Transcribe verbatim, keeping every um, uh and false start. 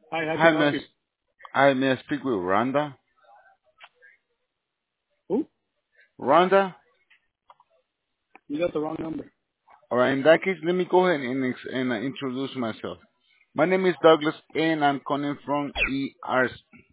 Hi, how Hi, can I help miss. you? Hi, may I speak with Rhonda? Who? Rhonda? You got the wrong number. All right, in that case, let me go ahead and, ex- and uh, introduce myself. My name is Douglas, and I'm calling from E R.